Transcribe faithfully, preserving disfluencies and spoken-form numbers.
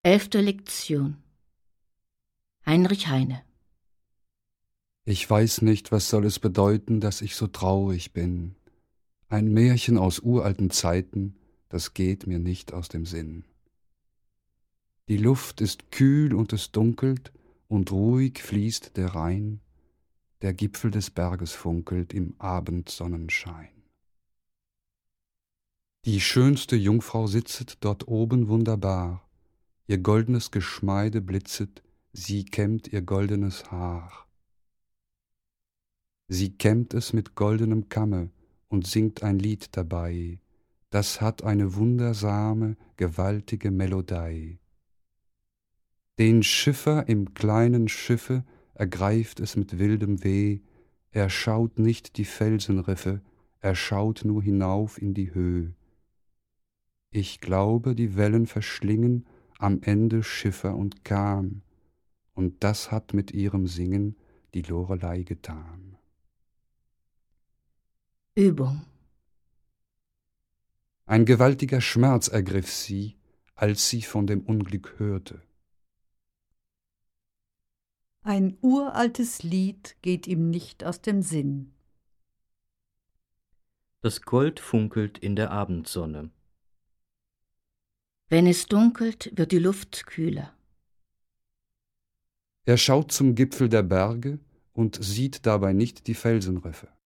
Elfte Lektion. Heinrich Heine. Ich weiß nicht, was soll es bedeuten, dass ich so traurig bin. Ein Märchen aus uralten Zeiten, das geht mir nicht aus dem Sinn. Die Luft ist kühl und es dunkelt, und ruhig fließt der Rhein, der Gipfel des Berges funkelt im Abendsonnenschein. Die schönste Jungfrau sitzet dort oben wunderbar, ihr goldnes Geschmeide blitzet, sie kämmt ihr goldenes Haar. Sie kämmt es mit goldenem Kamme und singt ein Lied dabei, das hat eine wundersame, gewaltige Melodei. Den Schiffer im kleinen Schiffe ergreift es mit wildem Weh, er schaut nicht die Felsenriffe, er schaut nur hinauf in die Höh. Ich glaube, die Wellen verschlingen am Ende Schiffer und Kahn, und das hat mit ihrem Singen die Lorelei getan. Übung. Ein gewaltiger Schmerz ergriff sie, als sie von dem Unglück hörte. Ein uraltes Lied geht ihm nicht aus dem Sinn. Das Gold funkelt in der Abendsonne. Wenn es dunkelt, wird die Luft kühler. Er schaut zum Gipfel der Berge und sieht dabei nicht die Felsenriffe.